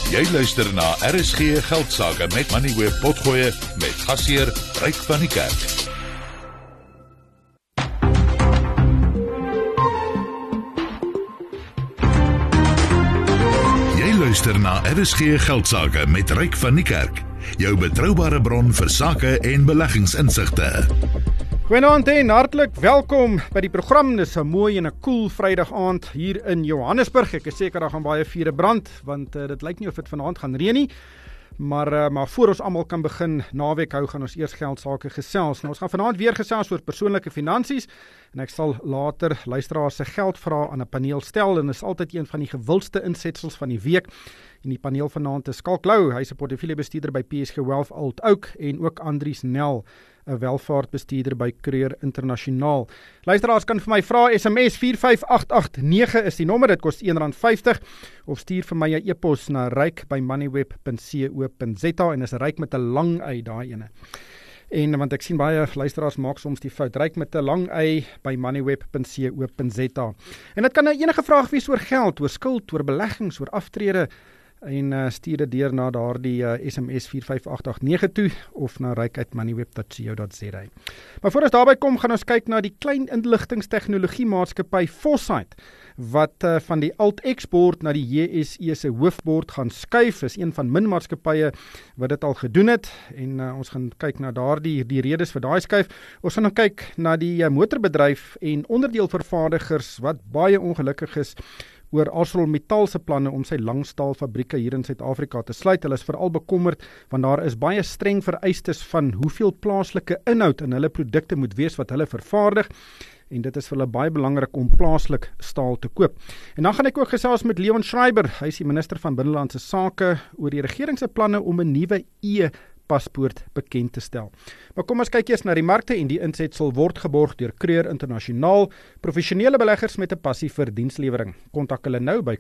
Jy luister na RSG Geldsaake met Moneyweb Potgoe met gasheer Ryk van die Kerk. Jy luister na RSG Geldsaake met Ryk van die Kerk. Jou betroubare bron vir sake en beleggingsinsigte. Goeienaand en hartlik welkom by die program. Dis 'n mooi en 'n koel Vrydag aand hier in Johannesburg. Ek is seker daar gaan baie vure brand, want dit lyk nie of dit vanaand gaan reën nie. Maar voor ons almal kan begin naweek hou, gaan ons eers geldsaake gesels. Nou, ons gaan vanaand weer gesels oor persoonlike finansies en ek sal later luisteraars se geldvrae aan 'n paneel stel en is altyd een van die gewildste insetsels van die week. En die paneel vanaand is Skalk Lou, hy's 'n portefeuljebestuurder by PSG Wealth Alt Oak en ook Andries Nel, 'n welvaartbestuurder by Kreur Internasionaal. Luisteraars kan vir my vra, SMS 45889 is die nommer, dit kos R1.50, of stuur vir my 'n e-pos na ryk@moneyweb.co.za en is ryk met 'n lang y daai ene. En want ek sien baie luisteraars maak soms die fout, ryk met 'n lang y by moneyweb.co.za. En dit kan enige vraag wees oor geld, oor skuld, oor beleggings, oor aftrede, en stuur dit deur na daardie SMS 45889 toe of na ryk@moneyweb.co.za. Maar voor ons daarby kom, gaan ons kyk na die klein inligtingstegnologie maatskappy Foresight, wat van die Alt-X-bord na die JSE se hoofbord gaan skuif. Is een van min maatskappye wat dit al gedoen het, en ons gaan kyk na die redes vir daai skuif. Ons gaan dan kyk na die motorbedryf en onderdeelvervaardigers wat baie ongelukkig is oor ArcelorMittal se planne om sy langstaalfabrieke hier in Suid-Afrika te sluit. Hulle is veral bekommerd, want daar is baie streng vereistes van hoeveel plaaslike inhoud in hulle produkte moet wees wat hulle vervaardig, en dit is vir hulle baie belangrik om plaaslik staal te koop. En dan gaan ek ook gesels met Leon Schreiber, hy is die minister van Binnelandse Sake, oor die regering se planne om 'n nuwe paspoort bekend te stel. Maar kom ons kyk eers na die markte, en die insetsel word geborg deur Kreur Internasionaal, professionele beleggers met 'n passie vir dienslewering. Kontak hulle nou by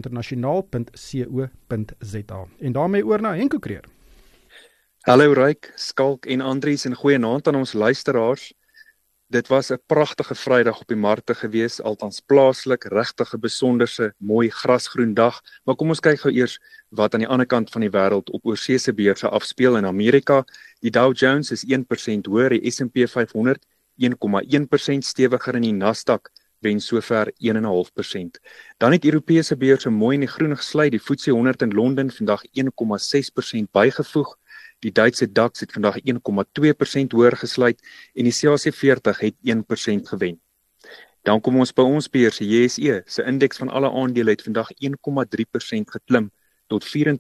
kreurinternasionaal.co.za. En daarmee oor na Henko Kreur. Hallo Ryk, Skalk en Andries, en goeienaand aan ons luisteraars. Dit was 'n pragtige Vrydag op die markte gewees, althans plaaslik, regtig 'n besonderse, mooi grasgroen dag. Maar kom ons kyk gou eers wat aan die ander kant van die wêreld op oorseese beurse afspeel. In Amerika, die Dow Jones is 1% hoër, die S&P 500 1,1% stewiger, en die Nasdaq wen sover 1,5%. Dan het Europese beurse mooi in die groen gesluit, die FTSE 100 in Londen vandag 1,6% bygevoeg. Die Duitse DAX het vandag 1,2% hoër gesluit en die CAC 40 het 1% gewen. Dan kom ons by ons beurs, die JSE se indeks van alle aandele het vandag 1,3% geklim tot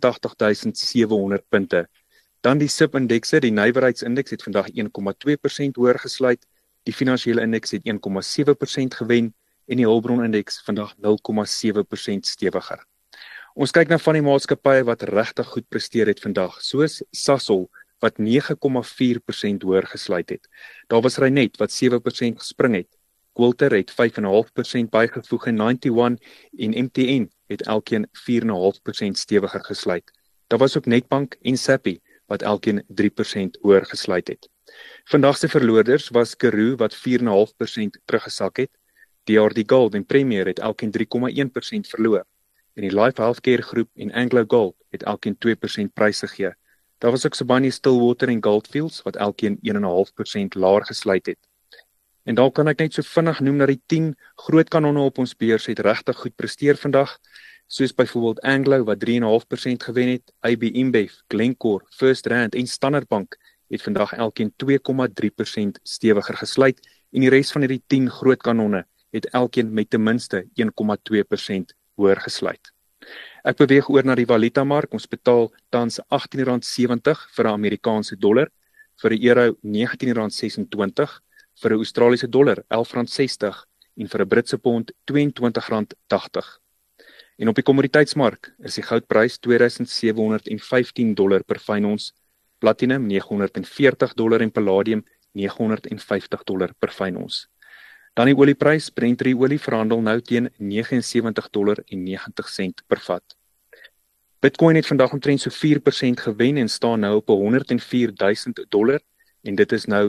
84.700 punte. Dan die SIP-indekse, die nywerheidsindeks het vandag 1,2% hoër gesluit, die finansiële indeks het 1,7% gewen en die hulpbronindeks vandag 0,7% stewiger. Ons kyk na van die maatskappye wat regtig goed presteer het vandag, soos Sasol wat 9,4% hoër gesluit het. Daar was Reinet wat 7% gespring het. Quilter het 5,5% bygevoeg en 91 en MTN het elkeen 4,5% stewiger gesluit. Daar was ook Netbank en Sappi wat elkeen 3% hoër gesluit het. Vandag se verloorders was Karoo wat 4,5% teruggesak het. DRD Gold en Premier het elkeen 3,1% verloor. En die Life Healthcare groep en Anglo Gold het elkeen 2% prys gegee. Daar was ook Sibanye-Stillwater en Goldfields wat elkeen 1,5% laer gesluit het. En dan kan ek net so vinnig noem dat die 10 groot kanonne op ons beurs het regtig goed presteer vandag, soos byvoorbeeld Anglo wat 3,5% gewen het, AB InBev, Glencore, First Rand en Standard Bank het vandag elkeen 2,3% stewiger gesluit en die res van hierdie 10 groot kanonne het elkeen met ten minste 1,2% hoër gesluit. Ek beweeg oor na die valutamark. Ons betaal tans R18.70 vir 'n Amerikaanse dollar, vir 'n euro R19.26, vir 'n Australiese dollar R11.60 en vir 'n Britse pond R22.80. En op die kommoditeitsmark is die goudprys $2,715 per fyn ons, platinum $940 en palladium $950 per fyn ons. Dan die olieprys, Brent olie verhandel nou teen $79.90 per vat. Bitcoin het vandag omtrent so 4% gewen en staan nou op $104,000 en dit is nou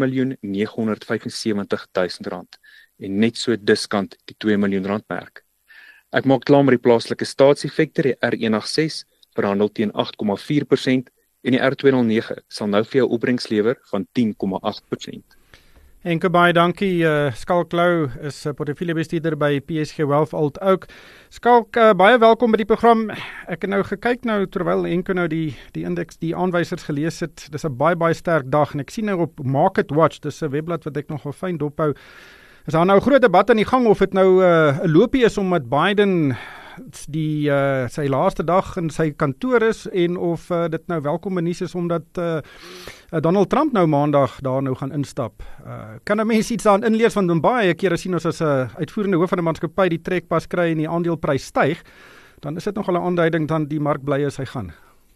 R1.975.000 en net so diskant die R2 miljoen merk. Ek maak klaar met die plaaslike staatseffekte, die R186 verhandel teen 8,4% en die R209 sal nou vir jou opbrengs lewer van 10,8%. Enke baie dankie. Skalk Lou is portefeuljebestuurder by PSG Wealth Alt Oak. Skalk, baie welkom by die program. Ek het nou gekyk terwyl Enke nou die indeks, die aanwysers gelees het. Dis 'n baie sterk dag en ek sien nou op Market Watch, dis 'n webblad wat ek nogal fyn dophou. Is daar nou 'n groot debat aan die gang of dit nou 'n loopie is omdat Biden sy laaste dag in sy kantoor is en of dit nou welkom nuus is omdat Donald Trump nou maandag daar nou gaan instap. Kan 'n mens iets daarin inlees van baie kere sien ons as 'n uitvoerende hoof van 'n maatskappy die trekpas kry en die aandeleprys styg, dan is dit nogal 'n aanduiding dan die mark bly as hy gaan.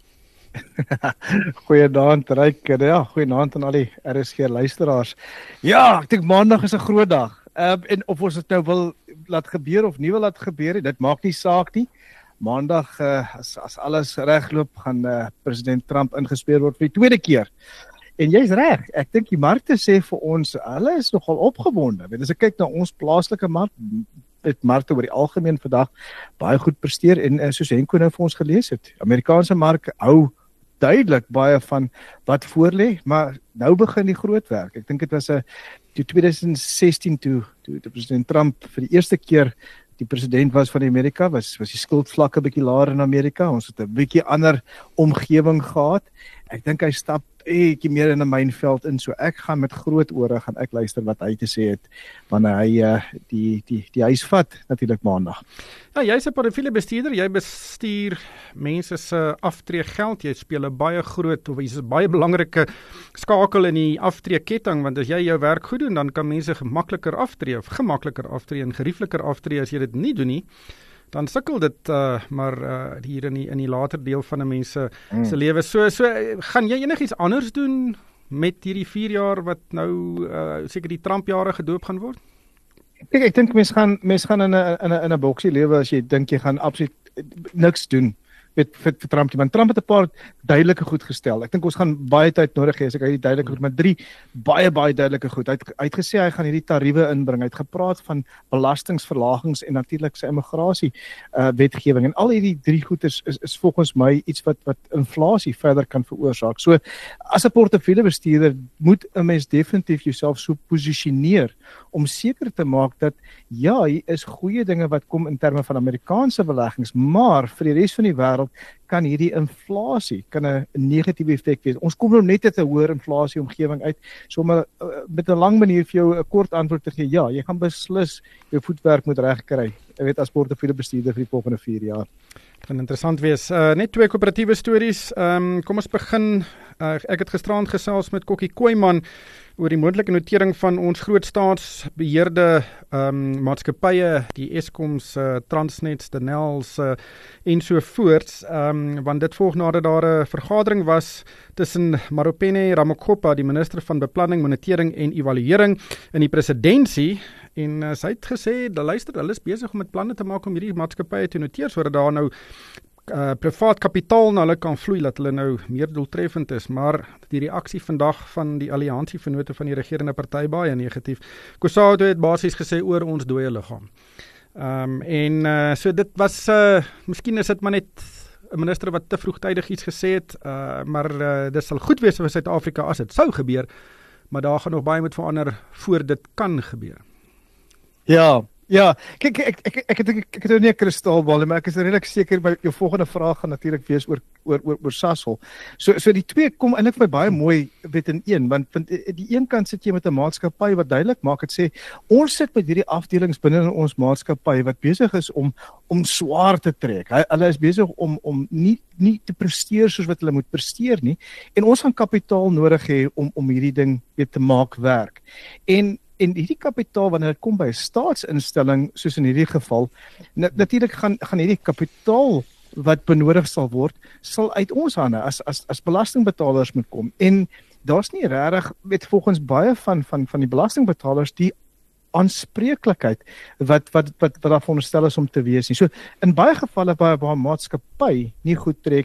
Goeienaand Ryk, ja, goeienaand aan al die RSG luisteraars. Ja, ek dink maandag is 'n groot dag. En of ons dit nou wil laat gebeur of nie wil laat gebeur, dit maak nie saak nie. Maandag, as alles regloop, gaan president Trump ingespeer word vir die tweede keer. En jy's reg, ek dink die markte sê vir ons, hulle is nogal opgewonde. As ek kyk na ons plaaslike mark, het markte oor die algemeen vandag baie goed presteer en soos Henko nou vir ons gelees het, Amerikaanse mark hou duidelik baie van wat voorlê, maar nou begin die groot werk. Ek dink dit was 2016 toe president Trump vir die eerste keer die president was van Amerika, was die skuldvlakke bietjie laer in Amerika. Ons het 'n bietjie ander omgewing gehad. Ek dink hy stap bietjie meer in 'n mynveld in, so ek gaan met groot ore gaan ek luister wat hy te sê het wanneer hy die huis vat natuurlik maandag. Ja, jy's 'n portefeuljebestuurder, jy bestuur mense se aftreegeld, jy speel 'n baie groot of jy's 'n baie belangrike skakel in die aftreeketting, want as jy jou werk goed doen, dan kan mense gemakliker aftree en geriefliker aftree. As jy dit nie doen nie, dan sukkel dit maar hier in die later deel van 'n mens se lewe. So gaan jy enigiets anders doen met hierdie 4 jaar wat nou seker die Trump jare gedoop gaan word? Ek dink mens gaan in 'n boksie lewe as jy dink jy gaan absoluut niks doen vir Trump, want Trump het 'n paar duidelike goed gestel. Ek dink ons gaan baie tyd nodig hê as ek hy die duidelike goed, maar 3 baie duidelike goed. Hy het gesê hy gaan hierdie tariewe inbring. Hy het gepraat van belastingverlagings en natuurlik sy immigrasie wetgewing. En al hierdie 3 goed is volgens my iets wat inflasie verder kan veroorsaak. So as 'n portefeuljebestuurder moet 'n mens definitief jouself so posisioneer om seker te maak dat ja, hier is goeie dinge wat kom in terme van Amerikaanse beleggings, maar vir die res van die wêreld kan hierdie inflasie 'n negatiewe effek wees. Ons kom nou net uit 'n hoër inflasie omgewing uit, so met 'n lang manier vir jou 'n kort antwoord te gee. Ja, jy gaan beslis jou voetwerk moet regkry. Ek weet as portefeuljebestuurder vir die volgende 4 jaar. Dit gaan interessant wees. Net 2 koöperatiewe stories. Kom ons begin. Ek het gisterand gesels met Kokkie Kooiman oor die moontlike notering van ons groot staatsbeheerde maatskappye, die Eskoms, Transnet, Denels en so voorts, want dit volg nadat daar 'n vergadering was tussen Maropene Ramakgopa, die minister van Beplanning, Monitering en Evaluering in die presidentskap, en sy het gesê, luister, hulle is besig om met planne te maak om hierdie maatskappye te noteer sodat daar nou privaat kapitaal na hulle kan vloei, dat hulle nou meer doeltreffend is, maar die reaksie vandag van die alliansievennote van die regerende party baie negatief. Kusado het basies gesê oor ons dooie liggaam. So dit was, miskien is dit maar net 'n minister wat te vroegtydig iets gesê het, maar dit sal goed wees vir Suid-Afrika as dit sou gebeur, maar daar gaan nog baie moet verander voor dit kan gebeur. Ja, kyk, ek het nou nie 'n kristalbal nie, maar ek is redelik seker by jou volgende vraag gaan natuurlik wees oor Sasol. So die twee kom eintlik vir baie mooi in een, want die een kant sit jy met 'n maatskappy wat duidelik maak, het sê ons sit met hierdie afdelings binne in ons maatskappy wat besig is om swaar te trek. Hulle is besig om nie te presteer soos wat hulle moet presteer nie, en ons gaan kapitaal nodig hê om hierdie ding weer te maak werk. En hierdie kapitaal, wanneer dit kom by 'n staatsinstelling, soos in hierdie geval, natuurlik gaan hierdie kapitaal wat benodig sal word, sal uit ons hande as belastingbetalers moet kom. En daar's nie regtig, volgens baie van die belastingbetalers, die aanspreeklikheid wat daar veronderstel is om te wees nie. So in baie gevalle waar 'n maatskappy nie goed trek nie,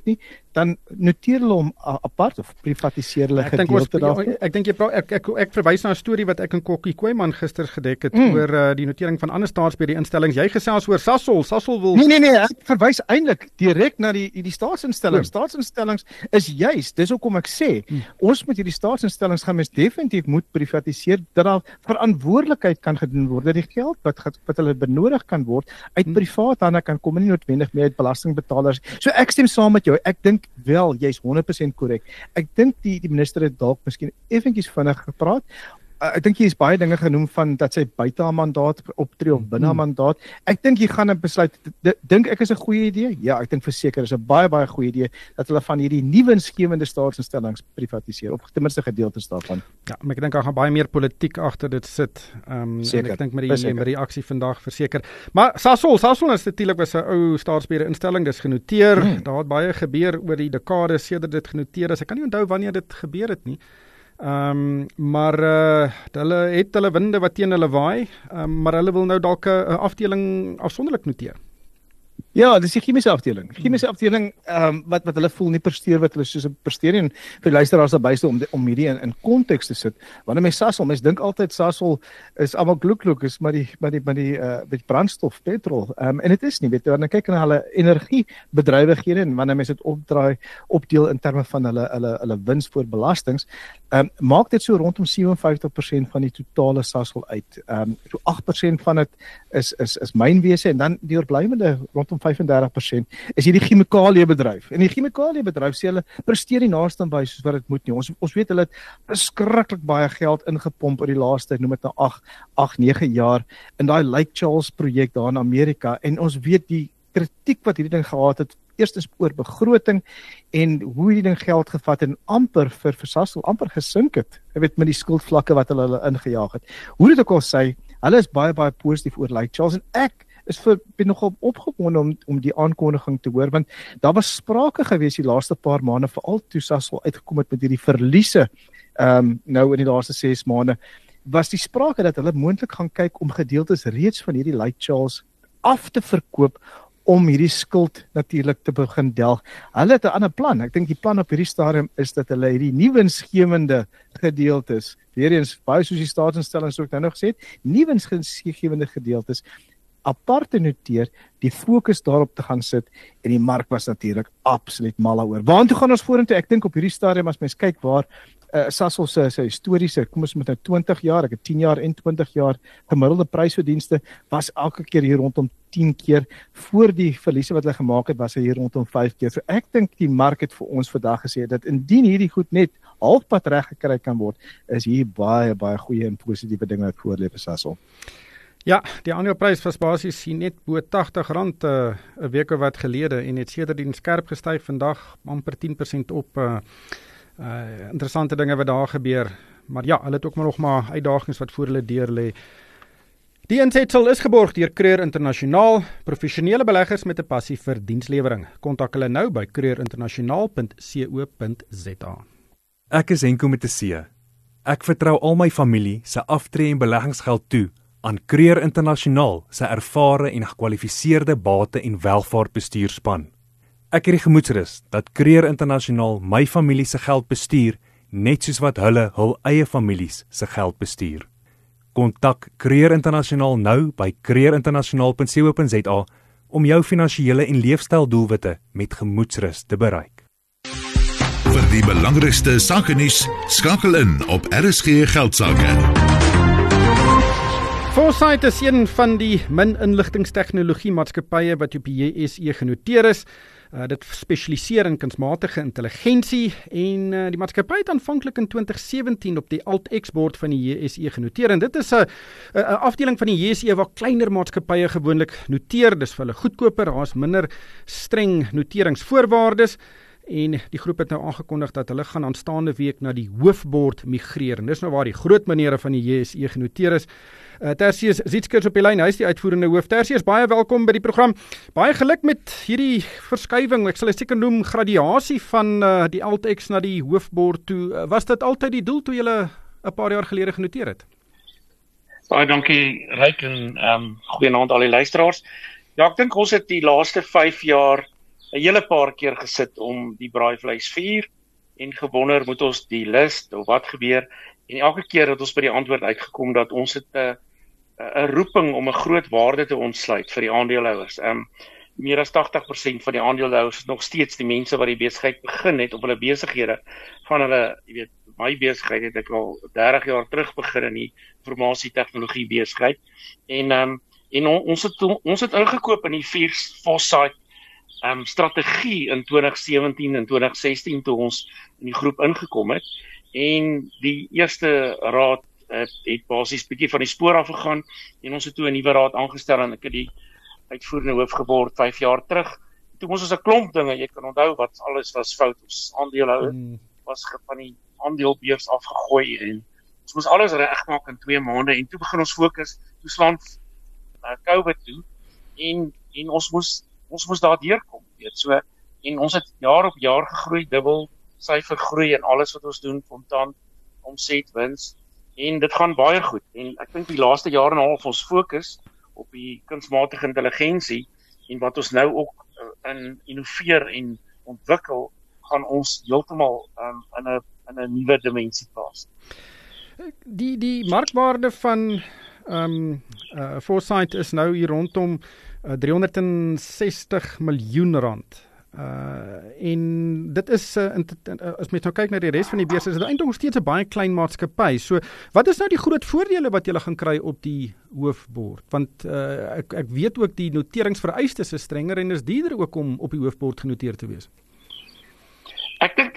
dan noteer hulle hom apart of privatiseer hulle gedeelte daarvan. Ek verwys na 'n storie wat ek en Kokkie Kooiman gister gedek het oor die notering van ander staatsbeheerinstellings. Jy gesels oor Sasol. Sasol wil Nee, ek verwys eintlik direk na die staatsinstellings. Staatsinstellings is juis, dis hoekom ek sê, ons moet hierdie staatsinstellings gaan mens definitief moet privatiseer, dat daar verantwoordelikheid kan gedoen word, dat die geld wat hulle benodig kan word uit privaat hande kan kom, nie noodwendig meer uit belastingbetalers. So ek stem saam met jou. Ek dink wel, jy's 100% korrek. Ek dink die minister het dalk miskien effentjies vinnig gepraat. Ek dink hier is baie dinge genoem van dat sy buite haar mandaat optree of binne haar mandaat. Ek dink hier gaan 'n besluit, dink ek is 'n goeie idee? Ja, ek dink verseker is 'n baie goeie idee dat hulle van hierdie nuwe insgewende staatsinstellings privatiseer, of ten minste gedeeltes daarvan. Ja, maar ek dink daar gaan baie meer politiek agter dit sit. En ek dink met die aksie vandag verseker. Maar Sasol is natuurlik was 'n ou staatsbeheerinstelling, dis genoteer. Daar het baie gebeur oor die dekades sedert dit genoteer is. Ek kan nie onthou wanneer dit gebeur het nie. Maar hulle het hulle winde wat teen hulle waai, maar hulle wil nou dalk 'n afdeling afsonderlik noteer. Ja, dis die chemiese afdeling. Chemiese afdeling wat hulle voel nie presteer wat hulle soos presteer en vir luisteraars daarbyste om hierdie in konteks te sit. Wanneer mens Sasol, mens dink altyd Sasol is almal gloek is maar die brandstof, petrol. En dit is nie, weet jy, wanneer kyk na hulle energiebedrywighede en wanneer mens dit opdeel in terme van hulle wins voor belastings, maak dit so rondom 57% van die totale Sasol uit. So 8% van dit is mynwese en dan die oorblywende rondom 35% is hierdie chemikaliebedryf. En die chemikaliebedryf sê hulle presteer nie naaste by soos wat dit moet nie. Ons weet hulle het beskruiklik baie geld ingepomp oor die laaste, noem dit nou 8-9 jaar in daai Lake Charles projek daar in Amerika. En ons weet die kritiek wat hierdie ding gehad het, eerstens oor begroting en hoe hierdie ding geld gevat en amper vir Sasol amper gesink het. Jy weet met die skuldvlakke wat hulle ingejaag het. Hoe dit ook al sê, hulle is baie positief oor Lake Charles en ek ben nogal opgewonde om die aankondiging te hoor, want daar was sprake gewees die laaste paar maande, veral toe Sasol uitgekom het met hierdie verliese, nou in die laaste 6 maande, was die sprake dat hulle moontlik gaan kyk om gedeeltes reeds van hierdie Lake Charles af te verkoop, om hierdie skuld natuurlik te begin delg. Hulle het 'n ander plan. Ek dink die plan op hierdie stadium is dat hulle hierdie nuwe insgewende gedeeltes, weer eens baie soos die staatsinstellings ook nou gesê het, nuwe insgewende gedeeltes apart te noteer, die fokus daarop te gaan sit en die mark was natuurlik absoluut mal daaroor. Waartoe gaan ons vorentoe? Ek dink op hierdie stadium as mens kyk waar Sasol se historiese, kom ons met nou 20 jaar, ek het 10 jaar en 20 jaar gemiddelde prysverdienste was elke keer hier rondom 10 keer. Voor die verliese wat hulle gemaak het, was hy hier rondom 5 keer. So ek dink die mark het vir ons vandag gesê dat indien hierdie goed net halfpad reg gekry kan word, is hier baie goeie en positiewe dinge wat voor lê vir Sasol. Ja, die aandeleprys was basies hier net bo R80 'n week of wat gelede en het sedertdien skerp gestyg, vandag amper 10% op. Interessante dinge wat daar gebeur, maar ja, hulle het ook nog maar uitdagings wat voor hulle deur lê. Die insetsel is geborg deur Kreur Internasionaal, professionele beleggers met 'n passie vir dienslewering. Kontak hulle nou by kreurinternasionaal.co.za. Ek is Henko met 'n C. Ek vertrou al my familie se aftree en beleggingsgeld toe aan Kreur Internasionaal se ervare en gekwalifiseerde bate- en welvaartbestuurspan. Ek het die gemoedsrus dat Kreur Internasionaal my familie se geld bestuur, net soos wat hulle hul eie families se geld bestuur. Kontak Kreur Internasionaal nou by kreurinternasionaal.co.za om jou finansiële en leefstyldoelwitte met gemoedsrus te bereik. Vir die belangrikste sakenuus, skakel in op RSG Geldsaake. Foresight is een van die min-inligtingstegnologie maatskappye wat op die JSE genoteer is. Dit spesialiseer in kunsmatige intelligensie en die maatskappy het aanvanklik in 2017 op die AltX-bord van die JSE genoteer. En dit is 'n afdeling van die JSE waar kleiner maatskappye gewoonlik noteer. Dis vir hulle goedkoper, daar is minder streng noteringsvoorwaardes. En die groep het nou aangekondig dat hulle gaan aanstaande week na die hoofbord migreer. En dis nou waar die groot menere van die JSE genoteer is. Tertius Zietskers op die lyn, hy is die uitvoerende hoof. Tertius, baie welkom by die program. Baie geluk met hierdie verskywing, ek sal dit seker noem gradasie van die AltX na die hoofbord toe. Was dit altyd die doel toe julle 'n paar jaar gelede genoteer het? Baie dankie Ryk en goeienaand al die luisteraars. Ja, ek dink ons het die laaste 5 jaar 'n hele paar keer gesit om die braaivleisvuur en gewonder moet ons die list of wat gebeur, en elke keer het ons by die antwoord uitgekom dat ons het 'n roeping om 'n groot waarde te ontsluit vir die aandeelhouers. Meer as 80% van die aandeelhouers is nog steeds die mense wat die besigheid begin het op hulle besighede van hulle, jy weet, my besigheid het ek al 30 jaar terug begin in die informasie-tegnologie besigheid, en ons het ingekoop in die Foresight strategie in 2017 en 2016 toe ons in die groep ingekom het, en die eerste raad het basies bietjie van die spoor af gegaan, en ons het toe 'n nuwe raad aangestel, en ek het die uitvoerende hoof geword 5 jaar terug. Toe moes ons 'n klomp dinge, jy kan onthou wat alles was fout, ons aandeelhouer was van die aandelebeurs afgegooi, en ons moes alles regmaak in 2 maande, en toe begin ons fokus, toe slaan COVID toe, en ons moes daar deurkom, weet, so, en ons het jaar op jaar gegroei, dubbel syfer groei in alles wat ons doen, kontant, omset, wins, en dit gaan baie goed, en ek dink die laaste jaar en 'n half ons fokus op die kunsmatige intelligensie, en wat ons nou ook in innoveer en ontwikkel, gaan ons heeltemal in 'n nuwe dimensie plaas. Die markwaarde van Foresight is nou hier rondom 360 miljoen rand. En dit is, as mens nou kyk na die res van die beurs, is dit eintlik nog steeds 'n baie klein maatskappy. So, wat is nou die groot voordele wat julle gaan kry op die hoofbord? Want ek weet ook die noteringsvereistes is strenger en is duurder ook om op die hoofbord genoteer te wees. Ek dink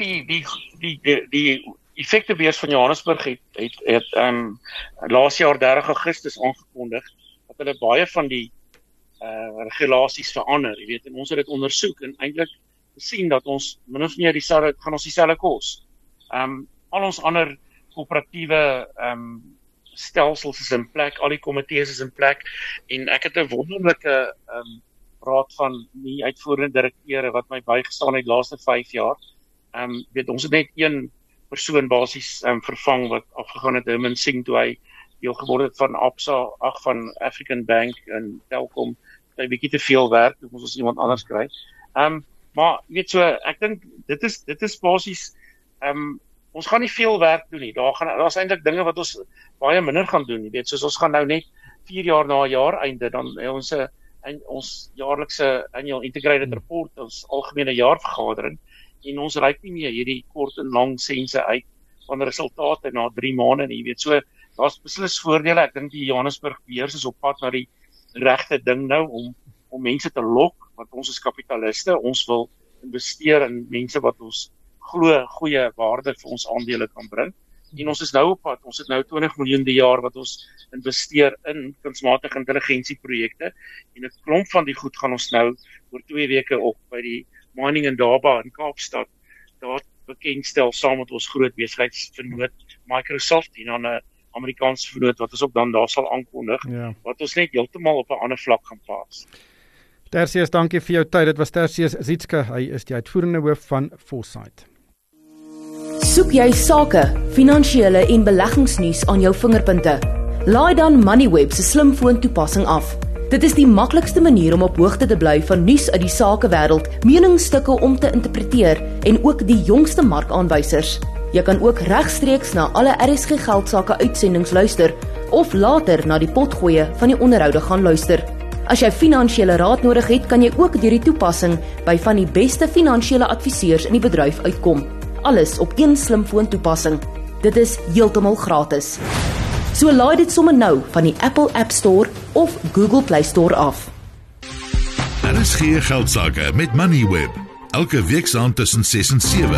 die effektebeurs van Johannesburg het laas jaar 30 Augustus aangekondig dat hulle baie van die regulasies verander, jy weet, en ons het dit ondersoek en eintlik gesien dat ons min of meer gaan ons dieselfde kos. Al ons ander koöperatiewe stelsels is in plek, al die komitees is in plek, en ek het 'n wonderlike raad van die uitvoerende direkteure wat my bygestaan het die laaste 5 jaar. Weet, ons het net een persoon basies vervang wat afgegaan het, Herman Singh, toe hy deel geword het van Absa, van African Bank en Telkom, hy bietjie te veel werk, toe moes ons iemand anders kry. Maar weet so, ek dink dit is basies, ons gaan nie veel werk doen nie. Daar's eintlik dinge wat ons baie minder gaan doen, jy weet, soos ons gaan nou net 4 jaar na jaareinde dan ons jaarlikse annual integrated report, ons algemene jaarvergadering, en ons reik nie meer hierdie kort en lang sense uit van resultate na 3 maande nie, jy weet, so daar's beslis voordele. Ek dink die Johannesburg beurs is op pad na die regte ding nou om mense te lok, want ons is kapitaliste, ons wil investeer in mense wat ons glo goeie waarde vir ons aandele kan bring, en ons is nou op pad, ons het nou 20 miljoen die jaar wat ons investeer in kunsmatige intelligensieprojekte, en 'n klomp van die goed gaan ons nou oor 2 weke op by die Mining Indaba in Kaapstad daar bekendstel saam met ons groot besigheidsvernoot Microsoft en dan 'n Amerikaanse vernoot wat ons ook dan daar sal aankondig, wat ons net heeltemal op 'n ander vlak gaan plaas. Tertius, dankie vir jou tyd. Dit was Tertius Zitske, hy is die uitvoerende hoof van Foresight. Soek jy sake, finansiële en beleggingsnuus aan jou vingerpunte? Laai dan MoneyWeb se slimfoon toepassing af. Dit is die maklikste manier om op hoogte te bly van nuus uit die sakewêreld, meningsstukke om te interpreteer en ook die jongste markaanwysers. Jy kan ook regstreeks na alle RSG Geldsaake uitsendings luister of later na die potgoeie van die onderhoude gaan luister. As jy finansiële raad nodig het, kan jy ook deur die toepassing by van die beste finansiële adviseurs in die bedryf uitkom. Alles op een slimfoon toepassing. Dit is heeltemal gratis. So laai dit sommer nou van die Apple App Store of Google Play Store af. RSG Geldsaake met MoneyWeb. Elke week saam tussen 6 en 7.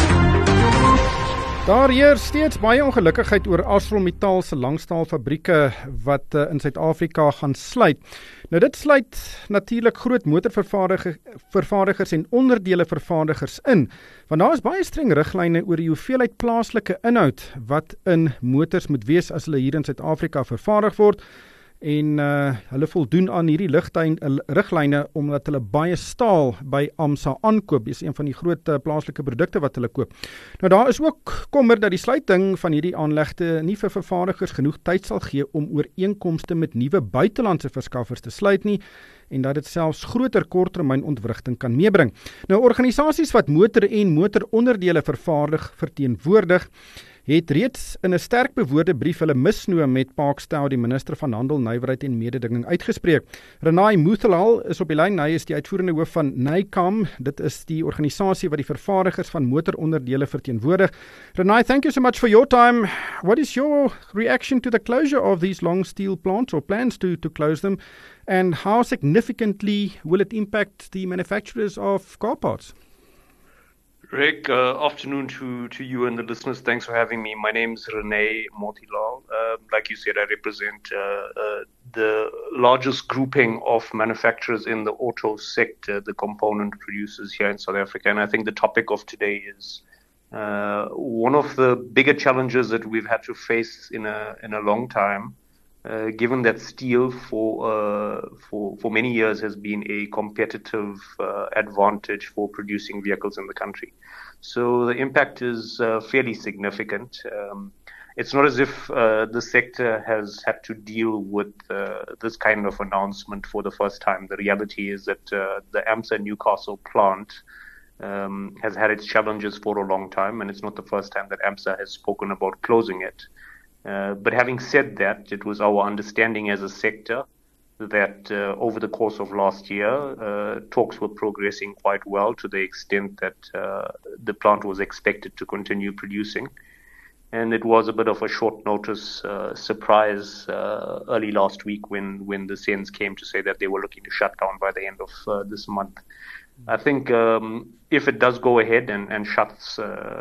Daar heers steeds baie ongelukkigheid oor ArcelorMittal se langstaalfabrieke wat in Suid-Afrika gaan sluit. Nou dit sluit natuurlik groot motorvervaardigers en onderdelevervaardigers in, want daar is baie streng riglyne oor die hoeveelheid plaaslike inhoud wat in motors moet wees as hulle hier in Suid-Afrika vervaardig word. En hulle voldoen aan hierdie riglyne omdat hulle baie staal by AMSA aankoop. Dis een van die groot plaaslike produkte wat hulle koop. Nou daar is ook kommer dat die sluiting van hierdie aanlegte nie vir vervaardigers genoeg tyd sal gee om ooreenkomste met nuwe buitelandse verskaffers te sluit nie. en dat dit selfs groter korttermyn ontwrigting kan meebring. Nou, organisasies wat motor en motoronderdele verteenwoordig, het reeds in 'n sterk bewoorde brief hulle misnoë met Parkstow, die minister van Handel, Nywerheid en Mededinging, uitgespreek. Renai Muthalal is op die lyn. Hy is die uitvoerende hoof van NYCAM. Dit is die organisasie wat die vervaardigers van motoronderdele verteenwoordig. Renai, thank you so much for your time. What is your reaction to the closure of these long steel plants, or plans to close them, and how significantly will it impact the manufacturers of car parts? Rick, afternoon to you and the listeners. Thanks for having me. My name's Renai Muthalal. Like you said, I represent the largest grouping of manufacturers in the auto sector, the component producers here in South Africa. And I think the topic of today is one of the bigger challenges that we've had to face in a long time. Given that steel for many years has been a competitive advantage for producing vehicles in the country. So the impact is fairly significant. It's not as if the sector has had to deal with this kind of announcement for the first time. The reality is that the AMSA Newcastle plant has had its challenges for a long time, and it's not the first time that AMSA has spoken about closing it. But having said that, it was our understanding as a sector that over the course of last year, talks were progressing quite well to the extent that the plant was expected to continue producing. And it was a bit of a short notice surprise early last week when the SENS came to say that they were looking to shut down by the end of this month. I think if it does go ahead and shuts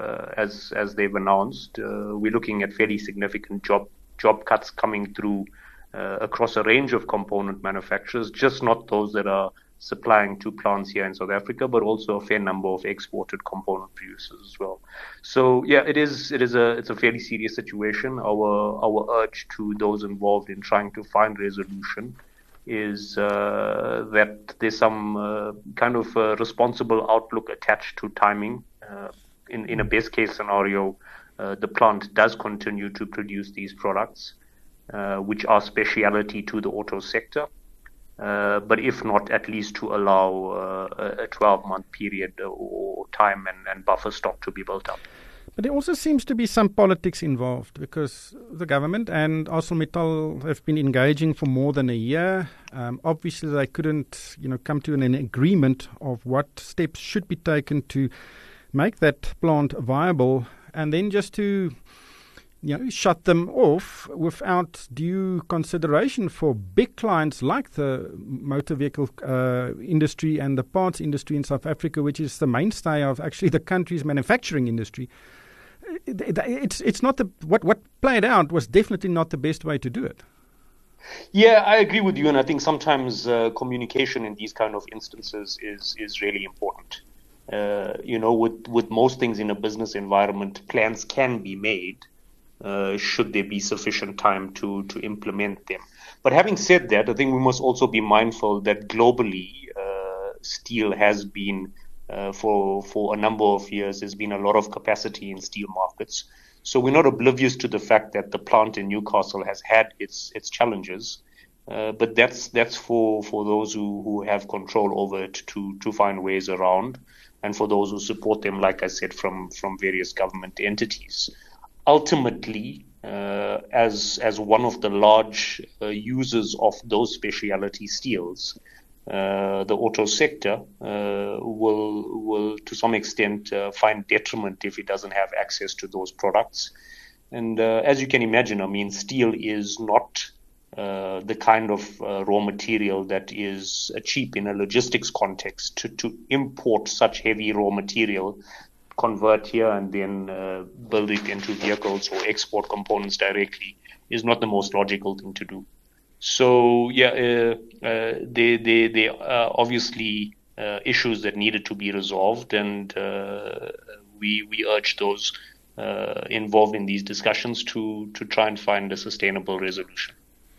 as they've announced, we're looking at fairly significant job cuts coming through across a range of component manufacturers, just not those that are supplying to plants here in South Africa, but also a fair number of exported component producers as well. So yeah, it's a fairly serious situation. Our urge to those involved in trying to find resolution is that there's some kind of responsible outlook attached to timing. In a best case scenario, the plant does continue to produce these products, which are speciality to the auto sector. But if not, at least to allow a 12-month period or time and buffer stock to be built up. But there also seems to be some politics involved, because the government and ArcelorMittal have been engaging for more than a year. Obviously, they couldn't, come to an agreement of what steps should be taken to make that plant viable, and then just to shut them off without due consideration for big clients like the motor vehicle industry and the parts industry in South Africa, which is the mainstay of actually the country's manufacturing industry. It's not what played out was definitely not the best way to do it. Yeah, I agree with you, and I think sometimes communication in these kind of instances is really important. With most things in a business environment, plans can be made. Should there be sufficient time to implement them. But having said that, I think we must also be mindful that globally, steel has been, for a number of years, there's been a lot of capacity in steel markets. So we're not oblivious to the fact that the plant in Newcastle has had its challenges. But that's for those who have control over it to find ways around, and for those who support them, like I said, from various government entities. Ultimately, as one of the large users of those specialty steels, the auto sector will to some extent find detriment if it doesn't have access to those products. And as you can imagine, steel is not the kind of raw material that is cheap in a logistics context. To import such heavy raw material, convert here and then build it into vehicles or export components directly is not the most logical thing to do. So there are obviously issues that needed to be resolved, and we urge those involved in these discussions to try and find a sustainable resolution.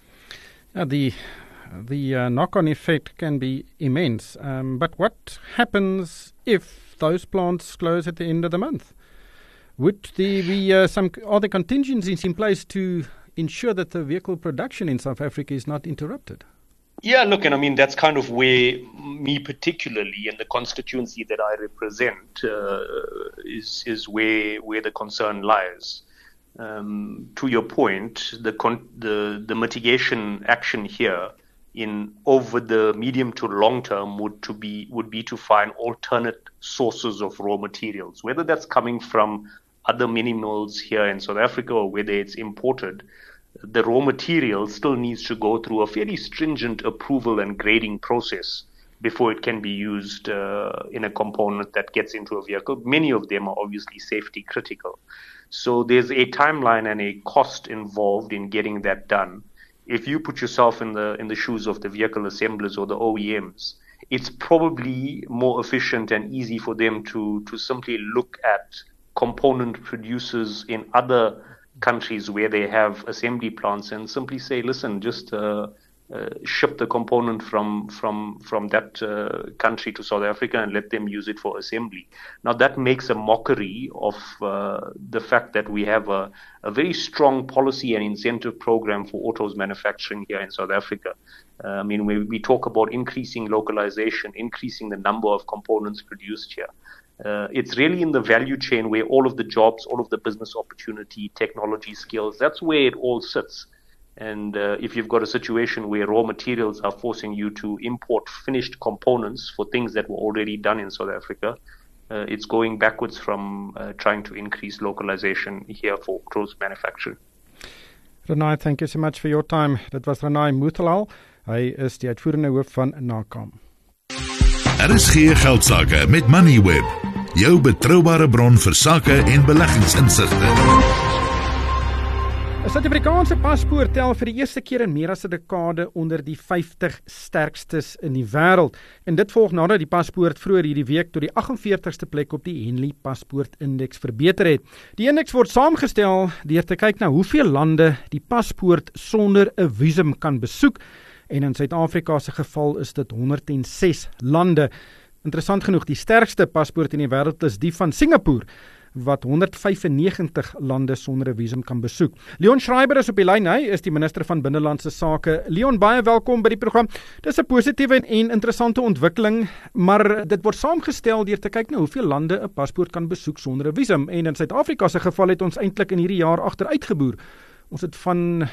The knock-on effect can be immense, but what happens if those plants close at the end of the month? Would there be are there contingencies in place to ensure that the vehicle production in South Africa is not interrupted? Yeah, look, and I mean, that's kind of where me particularly and the constituency that I represent is where the concern lies. To your point, the mitigation action here in over the medium to long term would be to find alternate sources of raw materials, whether that's coming from other mini mills here in South Africa or whether it's imported. The raw material still needs to go through a fairly stringent approval and grading process before it can be used in a component that gets into a vehicle. Many of them are obviously safety critical. So there's a timeline and a cost involved in getting that done. If you put yourself in the shoes of the vehicle assemblers or the OEMs, it's probably more efficient and easy for them to simply look at component producers in other countries where they have assembly plants and simply say, listen, just ship the component from that country to South Africa and let them use it for assembly. Now that makes a mockery of the fact that we have a very strong policy and incentive program for autos manufacturing here in South Africa. I mean, we talk about increasing localization, increasing the number of components produced here. It's really in the value chain where all of the jobs, all of the business opportunity, technology skills, that's where it all sits. And if you've got a situation where raw materials are forcing you to import finished components for things that were already done in South Africa, it's going backwards from trying to increase localization here for autos manufacturing. Renai, thank you so much for your time. Dit was Renai Muthalal. Hy is die uitvoerende hoof van Nakam. RSG Geldsaake met Moneyweb, jou betroubare bron vir sake en beleggingsinsigte. 'n Suid-Afrikaanse paspoort tel vir die eerste keer in meer as 'n dekade onder die 50 sterkstes in die wêreld. En dit volg nadat die paspoort vroeër hierdie week tot die 48ste plek op die Henley paspoortindeks verbeter het. Die indeks word saamgestel deur te kyk na hoeveel lande die paspoort sonder 'n visum kan besoek. En in Suid-Afrika se geval is dit 106 lande. Interessant genoeg, die sterkste paspoort in die wêreld is die van Singapore, wat 195 lande sonder 'n visum kan besoek. Leon Schreiber is op die lyn, hy is die minister van Binnelandse Sake. Leon, baie welkom by die program. Dis 'n positiewe en interessante ontwikkeling, maar dit word saamgestel deur te kyk na hoeveel lande 'n paspoort kan besoek sonder 'n visum. En in Suid-Afrika se geval het ons eintlik in hierdie jaar agteruitgeboer. Ons het van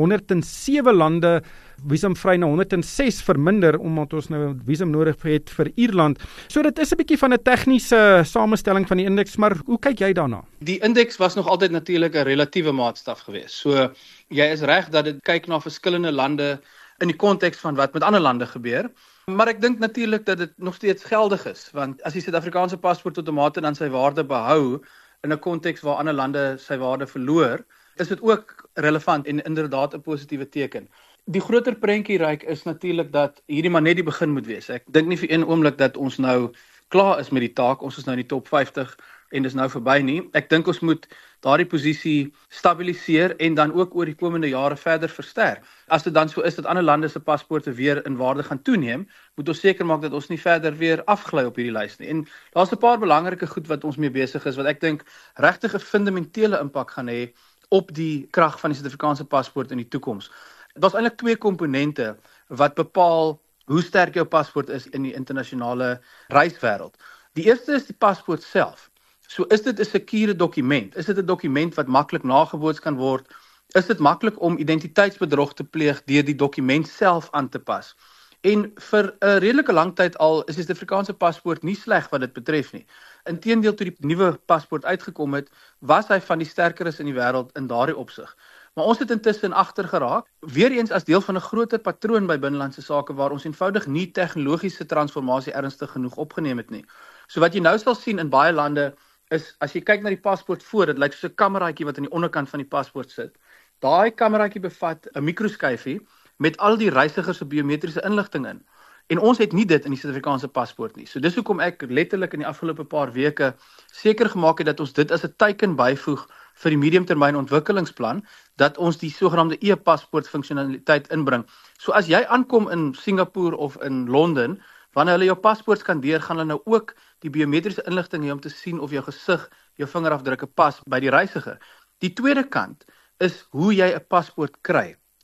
107 lande visumvry na 106 verminder, omdat ons nou 'n visum nodig het vir Ierland. So dit is 'n bietjie van 'n tegniese samestelling van die indeks, maar hoe kyk jy daarna? Die indeks was nog altyd natuurlik 'n relatiewe maatstaf geweest. So jy is reg dat dit kyk na verskillende lande in die konteks van wat met ander lande gebeur. Maar ek dink natuurlik dat dit nog steeds geldig is, want as die Suid-Afrikaanse paspoort tot 'n mate dan sy waarde behou in 'n konteks waar ander lande sy waarde verloor, is dit ook relevant en inderdaad 'n positiewe teken. Die groter prentjie ryk is natuurlik dat hierdie maar net die begin moet wees. Ek dink nie vir een oomblik dat ons nou klaar is met die taak. Ons is nou in die top 50 en dis nou verby nie. Ek dink ons moet daardie posisie stabiliseer en dan ook oor die komende jare verder versterk. As dit dan so is dat ander lande se paspoorte weer in waarde gaan toeneem, moet ons seker maak dat ons nie verder weer afgly op hierdie lys nie. En daar's 'n paar belangrike goed wat ons mee besig is wat ek dink regtig 'n fundamentele impak gaan hê op die krag van die Suid-Afrikaanse paspoort in die toekoms. Daar's eintlik twee komponente wat bepaal hoe sterk jou paspoort is in die internasionale reiswêreld. Die eerste is die paspoort self. So is dit 'n sekure dokument? Is dit 'n dokument wat maklik nageboots kan word? Is dit maklik om identiteitsbedrog te pleeg deur die dokument self aan te pas? En vir 'n redelike lang tyd al is die Suid-Afrikaanse paspoort nie sleg wat dit betref nie. Inteendeel, toe die nuwe paspoort uitgekom het, was hy van die sterkeres in die wêreld in daardie opsig. Maar ons het intussen agter geraak, weer eens as deel van 'n groter patroon by binnelandse sake waar ons eenvoudig nie tegnologiese transformasie ernstig genoeg opgeneem het nie. So wat jy nou sal sien in baie lande is, as jy kyk na die paspoort voor, dit lyk soos 'n kameraatjie wat aan die onderkant van die paspoort sit. Daai kameraatjie bevat 'n mikroskyfie met al die reisiger se biometriese inligting in. En ons het nie dit in die Suid-Afrikaanse paspoort nie. So dis hoekom ek letterlik in die afgelope paar weke seker gemaak het dat ons dit as 'n teiken byvoeg vir die mediumtermyn ontwikkelingsplan, dat ons die sogenaamde e-paspoort funksionaliteit inbring. So as jy aankom in Singapore of in Londen, wanneer hulle jou paspoort skandeer, gaan hulle nou ook die biometriese inligting hê om te sien of jou gesig, jou vingerafdrukke pas by die reisiger. Die tweede kant is hoe jy 'n paspoort kry.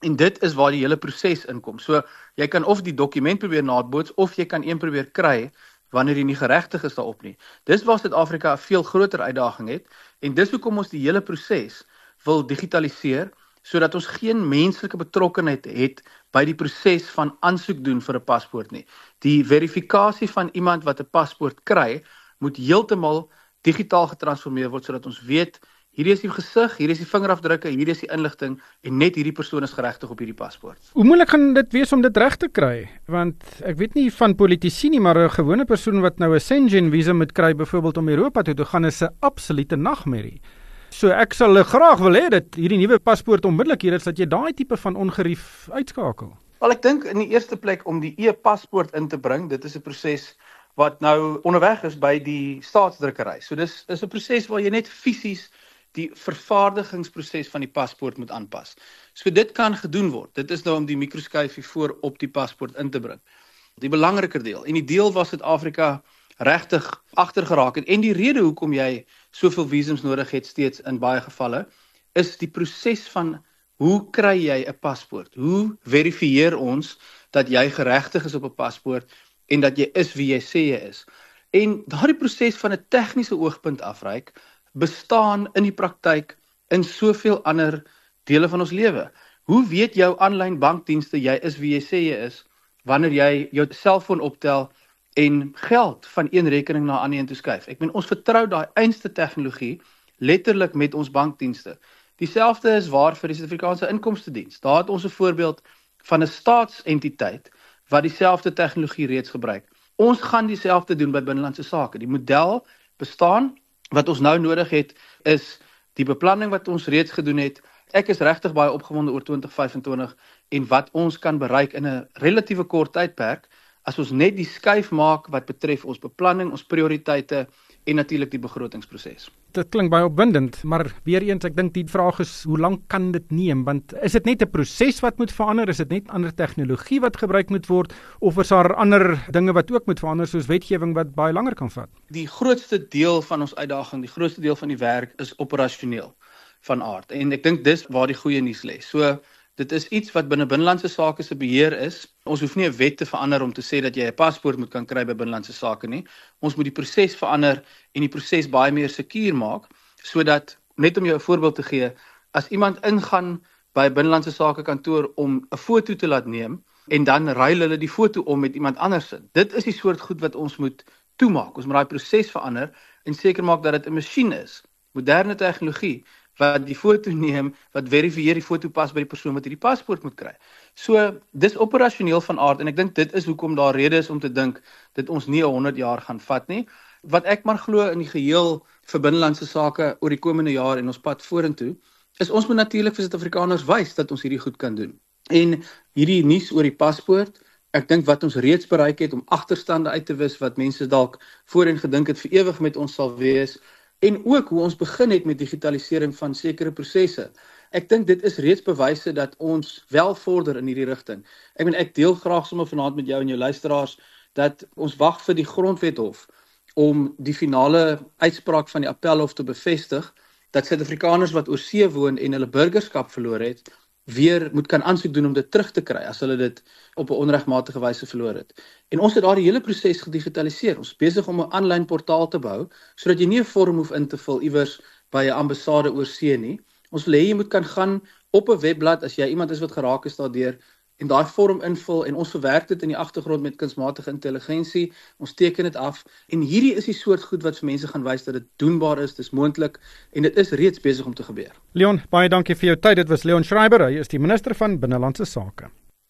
En dit is waar die hele proses inkom. So, jy kan of die dokument probeer naboots, of jy kan een probeer kry, wanneer jy nie geregtig is daarop nie. Dis waar Suid-Afrika 'n veel groter uitdaging het, en dis hoekom ons die hele proses wil digitaliseer, sodat ons geen menslike betrokkenheid het by die proses van aansoek doen vir 'n paspoort nie. Die verifikasie van iemand wat 'n paspoort kry, moet heeltemal digitaal getransformeer word, sodat ons weet, hierdie is die gesig, hierdie is die vingerafdrukke, hierdie is die inligting, en net hierdie persoon is geregtig op hierdie paspoort. Hoe moeilik gaan dit wees om dit reg te kry? Want ek weet nie van politici nie, maar 'n gewone persoon wat nou 'n Schengen visa moet kry, byvoorbeeld om Europa toe te gaan, is 'n absolute nagmerrie. So ek sal graag wil hê dat hierdie nuwe paspoort onmiddellik hier is, dat jy daai tipe van ongerief uitskakel. Wel, ek dink in die eerste plek om die e-paspoort in te bring, dit is 'n proses wat nou onderweg is by die staatsdrukkery. So dis 'n proses waar jy net fisies die vervaardigingsproses van die paspoort moet aanpas. So dit kan gedoen word. Dit is nou om die mikroskyfie voor op die paspoort in te bring. Die belangriker deel, en die deel waar Suid-Afrika regtig agter geraak het, en die rede hoekom jy soveel visums nodig het steeds in baie gevalle, is die proses van hoe kry jy 'n paspoort? Hoe verifieer ons dat jy geregtig is op 'n paspoort en dat jy is wie jy sê jy is? En daardie proses van 'n tegniese oogpunt afreik, bestaan in die praktyk in soveel ander dele van ons lewe. Hoe weet jou aanlyn bankdienste jy is wie jy sê jy is, wanneer jy jou selfoon optel en geld van een rekening na 'n ander een toe skuif? Ek meen, ons vertrou daai einste tegnologie letterlik met ons bankdienste. Dieselfde is waar vir die Suid-Afrikaanse Inkomstediens. Daar het ons 'n voorbeeld van 'n staatsentiteit wat dieselfde tegnologie reeds gebruik. Ons gaan dieselfde doen by binnelandse sake. Die model bestaan. Wat ons nou nodig het, is die beplanning wat ons reeds gedoen het. Ek is regtig baie opgewonde oor 2025 en wat ons kan bereik in 'n relatiewe kort tydperk, as ons net die skuif maak wat betref ons beplanning, ons prioriteite en natuurlik die begrotingsproses. Dit klink baie opwindend, maar weer eens, ek dink die vraag is, hoe lank kan dit neem? Want is dit net 'n proses wat moet verander? Is dit net ander tegnologie wat gebruik moet word? Of is daar ander dinge wat ook moet verander, soos wetgewing wat baie langer kan vat? Die grootste deel van ons uitdaging, die grootste deel van die werk is operasioneel van aard. En ek dink dis waar die goeie nuus lê. So, dit is iets wat binne binnelandse sake se beheer is. Ons hoef nie 'n wet te verander om te sê dat jy 'n paspoort moet kan kry by binnelandse sake nie. Ons moet die proses verander en die proses baie meer sekuur maak, sodat, net om jou 'n voorbeeld te gee, as iemand ingaan by 'n binnelandse sake kantoor om 'n foto te laat neem en dan ruil hulle die foto om met iemand anders in. Dit is die soort goed wat ons moet toemaak. Ons moet daai proses verander en seker maak dat dit 'n masjien is. Moderne tegnologie wat die foto neem, wat verifieer die foto pas by die persoon wat hierdie paspoort moet kry. So, dis operasioneel van aard, en ek dink dit is hoekom daar rede is om te dink dat ons nie 100 jaar gaan vat nie. Wat ek maar glo in die geheel vir binnelandse sake oor die komende jaar en ons pad vorentoe, is ons moet natuurlik vir Suid-Afrikaners wys dat ons hierdie goed kan doen. En hierdie nuus oor die paspoort, ek dink wat ons reeds bereik het om agterstande uit te wis wat mense dalk voorheen gedink het vir ewig met ons sal wees, en ook hoe ons begin het met digitalisering van sekere prosesse. Ek dink dit is reeds bewyse dat ons wel vorder in hierdie rigting. Ek deel graag sommer vanaand met jou en jou luisteraars dat ons wag vir die Grondwethof om die finale uitspraak van die Appelhof te bevestig dat Suid-Afrikaners wat oor see woon en hulle burgerskap verloor het, weer moet kan aansoek doen om dit terug te kry as hulle dit op 'n onregmatige wyse verloor het. En ons het daardie hele proses gedigitaliseer. Ons is besig om 'n aanlyn portaal te bou sodat jy nie 'n vorm hoef in te vul iewers by 'n ambassade oor see nie. Ons wil hê jy moet kan gaan op 'n webblad as jy iemand is wat geraak is daardeur en daai vorm invul en ons verwerk dit in die agtergrond met kunsmatige intelligensie. Ons teken dit af en hierdie is die soort goed wat vir mense gaan wys dat dit doenbaar is, dis moontlik en dit is reeds besig om te gebeur. Leon, baie dankie vir jou tyd. Dit was Leon Schreiber, hy is die minister van Binnelandse Sake.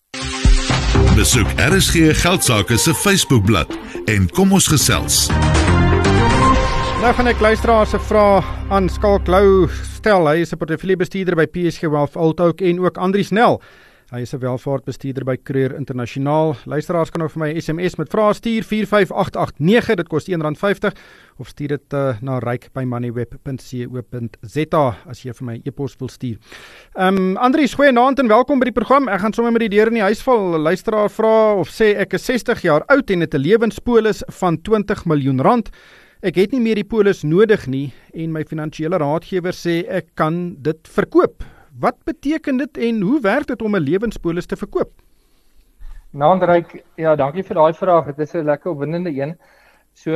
Besoek RSG Geldsaake se Facebookblad en kom ons gesels. Nou gaan ek luisteraars se vrae aan Skalk Lou stel. Hy is 'n portefeuljebestuurder by PSG Wealth Altok en ook Andries Nel. Hy is 'n welvaartbestuurder by Courier Internasionaal. Luisteraars kan nou vir my SMS met vrae stuur 45889, dit kos R1.50 of stuur dit na ryk@moneyweb.co.za as jy vir my e-pos wil stuur. Andries, goeienaand en welkom by die program. Ek gaan sommer met die deur in die huis val. Luisteraar vra of sê ek is 60 jaar oud en het 'n lewenspolis van R20 miljoen. Ek het nie meer die polis nodig nie en my finansiële raadgewer sê ek kan dit verkoop. Wat beteken dit en hoe werk dit om 'n lewenspolis te verkoop? Naandryk, ja, dankie vir daai vraag. Dit is 'n lekker opwindende een. So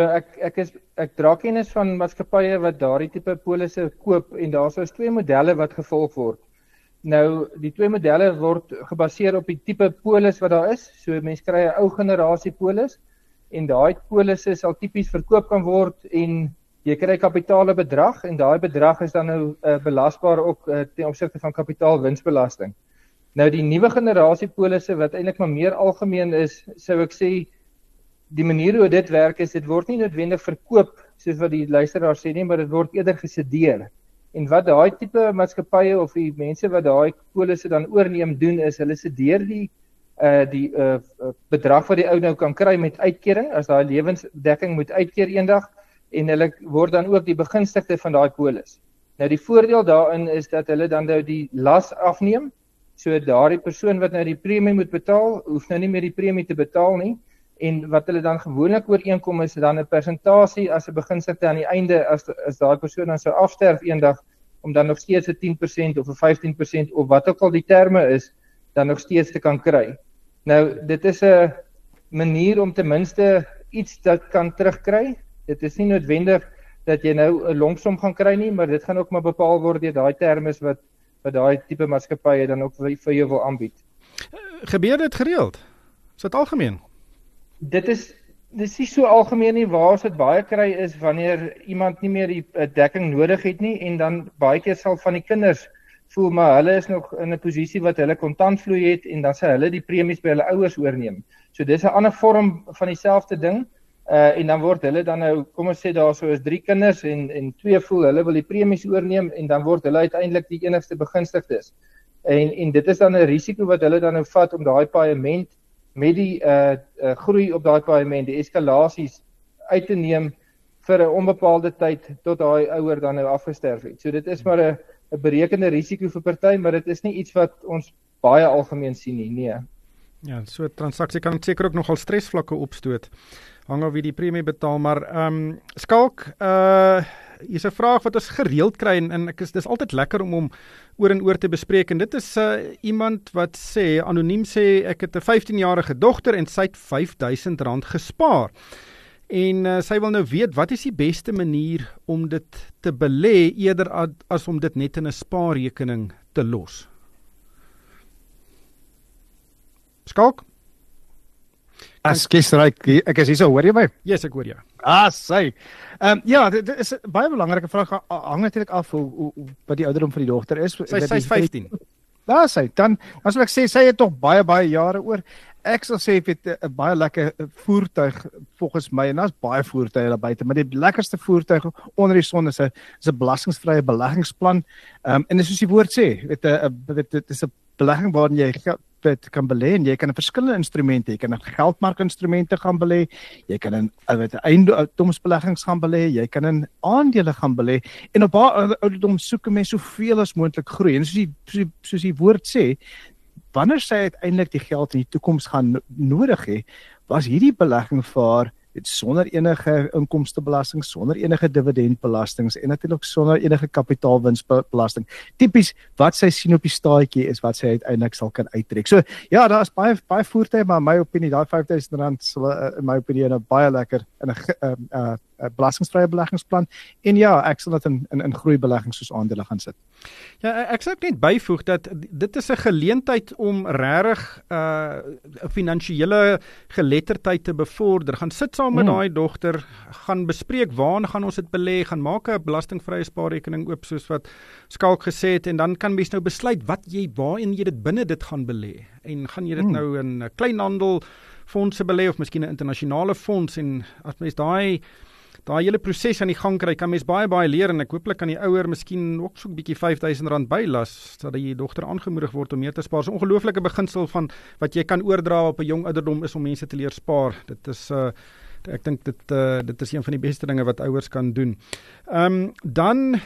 ek dra kennis van maatskappye wat daardie tipe polisse koop en daar is 2 modelle wat gevolg word. Nou, die 2 modelle word gebaseer op die tipe polis wat daar is. So mense kry 'n ou generasie polis en daai polisse sal tipies verkoop kan word en jy kry kapitale bedrag en daai bedrag is dan nou belasbaar ook ten opsigte van kapitaalwinsbelasting. Nou die nuwe generasie polisse wat eintlik maar meer algemeen is, sou ek sê die manier hoe dit werk is, dit word nie noodwendig verkoop soos wat die luisteraar sê nie, maar dit word eerder gesedeer. En wat daai tipe maatskappye of die mense wat daai polisse dan oorneem doen is, hulle sedeer die bedrag wat die ou nou kan kry met uitkering, as daai lewensdekking moet uitkeer eendag, en hulle word dan ook die begunstigde van daai polis. Nou die voordeel daarin is dat hulle dan nou die las afneem, so daardie persoon wat nou die premie moet betaal, hoef nou nie meer die premie te betaal nie, en wat hulle dan gewoonlik ooreenkom is dan 'n persentasie as 'n begunstigde aan die einde, as daai persoon dan sou afsterf eendag, om dan nog steeds 'n 10% of 'n 15% of wat ook al die terme is, dan nog steeds te kan kry. Nou, dit is 'n manier om ten minste iets dat kan terugkry. Dit is nie noodwendig dat jy nou 'n lomsom gaan kry nie, maar dit gaan ook maar bepaal word deur daai termes wat daai tipe maatskappye dan ook vir jou wil aanbied. Gebeur dit gereeld? Is dit algemeen? Dit is nie so algemeen nie. Waar ons dit baie kry is wanneer iemand nie meer die dekking nodig het nie en dan baie keer sal van die kinders voel maar hulle is nog in 'n posisie wat hulle kontantvloei het en dan sal hulle die premies by hulle ouers oorneem. So dis 'n ander vorm van dieselfde ding. En dan word hulle dan nou, kom ons sê daar so is 3 kinders en 2 voel hulle wil die premies oorneem en dan word hulle uiteindelik die enigste begunstigdes. En dit is dan 'n risiko wat hulle dan nou vat om daai paaiement met die groei op daai paaiement, die eskalasies uit te neem vir 'n onbepaalde tyd tot daai ouer dan nou afgesterf het. So dit is maar 'n berekende risiko vir party, maar dit is nie iets wat ons baie algemeen sien nie, nee. Ja, so 'n transaksie kan seker ook nogal stresvlakke opstoot. Hang af wie die premie betaal, maar Skalk, hier's 'n vraag wat ons gereeld kry en dis altyd lekker om oor en oor te bespreek en dit is iemand wat sê, anoniem sê, ek het 'n 15-jarige dogter en sy het R5000 gespaar. En sy wil nou weet, wat is die beste manier om dit te belê eerder as om dit net in 'n spaarrekening te los? Skalk? Ek is hier so, hoor jy my? Yes, ek hoor jou. Sy. Ja, dit is 'n baie belangrike vraag. Hang natuurlik af hoe wat die ouderdom van die dogter is. Sy's 15. Ja, dan sal ek sê sy het tog baie jare oor. Ek sal sê jy het 'n baie lekker voertuig volgens my en daar's baie voertuie daar buite, maar die lekkerste voertuig onder die son is 'n belastingvrye beleggingsplan. En dis soos die woord sê, dit is 'n belegging waarin jy geld kan belê en jy kan 'n verskillende instrumente, jy kan 'n geldmarkinstrumente gaan belê, jy kan in eiendomsbeleggings gaan belê, jy kan in aandele gaan belê en op haar ouderdom soek mense soveel as moontlik groei. En soos die woord sê, wanneer sy uiteindelik die geld in die toekoms gaan nodig hê, was hierdie belegging vir haar sonder enige inkomstebelasting, sonder enige dividendbelastings en natuurlik sonder enige kapitaalwinsbelasting. Tipies wat sy sien op die staatjie is wat sy uiteindelik sal kan uittrek. So ja, daar is baie voertuie, maar in my opinie daai R5000 sal in my opinie 'n baie lekker in 'n belastingvrye beleggingsplan. En ja, ek sal dit in groeibeleggings soos aandele gaan sit. Ja, ek sou net byvoeg dat dit is 'n geleentheid om regtig 'n finansiële geletterdheid te bevorder. Gaan sit saam met daai dogter, gaan bespreek waarna gaan ons dit belê, gaan maak 'n belastingvrye spaarrekening oop soos wat Skalk gesê het en dan kan mens nou besluit waarin jy dit binne dit gaan belê. En gaan jy dit nou in 'n kleinhandelfondse belê of miskien 'n internasionale fonds en as mens daai hele proses aan die gang kry, kan mens baie leer en ek hooplik kan die ouer miskien ook so 'n bietjie R5000 bylas, sodat die dogter aangemoedig word om meer te spaar. So 'n ongelooflike beginsel van wat jy kan oordra op 'n jong ouderdom is om mense te leer spaar. Dit is ek dink dit is een van die beste dinge wat ouers kan doen.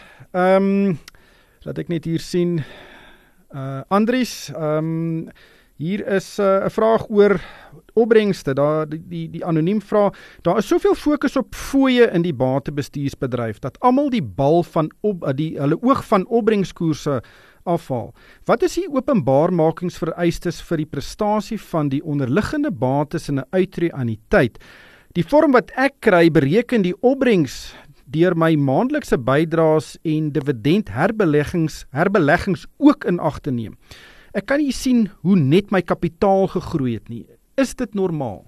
Laat ek net hier sien. Andries, Hier is 'n vraag oor opbrengste. Daar die anoniem vra, daar is soveel fokus op fooie in die batebestuursbedryf dat almal die bal van hulle oog van opbrengskoerse afhaal. Wat is die openbaarmakingsvereistes vir die prestasie van die onderliggende bates in 'n uitreë-anniteit? Die vorm wat ek kry bereken die opbrengs deur my maandelikse bydraes en dividend herbeleggings ook in ag te neem. Ek kan nie sien hoe net my kapitaal gegroei het nie. Is dit normaal?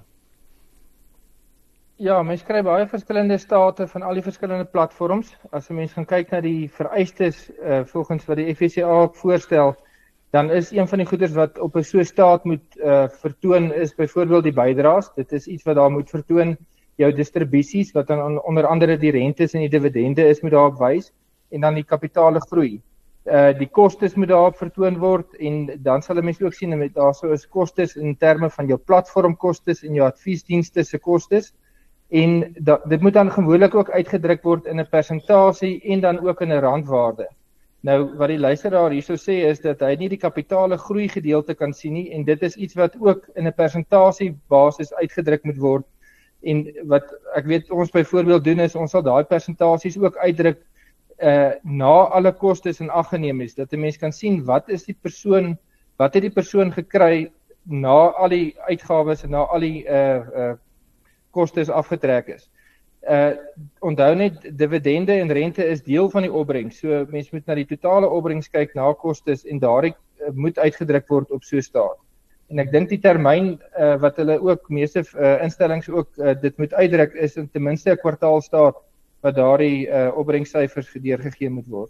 Ja, mens kry baie verskillende state van al die verskillende platforms. As 'n mens gaan kyk na die vereistes volgens wat die FSCA voorstel, dan is een van die goeders wat op 'n so staat moet vertoon is byvoorbeeld die bydraes. Dit is iets wat daar moet vertoon, jou distribusies wat dan onder andere die rentes en die dividende is moet daarop wys en dan die kapitale groei. Die kostes moet daarop vertoon word en dan sal 'n mens ook sien dat daar so is kostes in terme van jou platformkostes en jou adviesdienste se kostes. En dit moet dan gewoonlik ook uitgedruk word in 'n persentasie en dan ook in 'n randwaarde. Nou wat die luisteraar hierso sê is dat hy nie die kapitale groei gedeelte kan sien nie en dit is iets wat ook in 'n persentasie basis uitgedruk moet word. En wat ek weet ons byvoorbeeld doen is ons sal daai persentasies ook uitdruk na alle kostes in ag geneem is, dat 'n mens kan sien wat het die persoon gekry na al die uitgawes en na al die kostes afgetrek is. Onthou net, dividende en rente is deel van die opbrengs, so mens moet na die totale opbrengs kyk na kostes en daardie moet uitgedruk word op so staat. En ek dink die termyn wat hulle ook, meeste instellings ook dit moet uitdruk is in ten minste 'n kwartaalstaat wat daardie opbrengssyfers deurgegee moet word.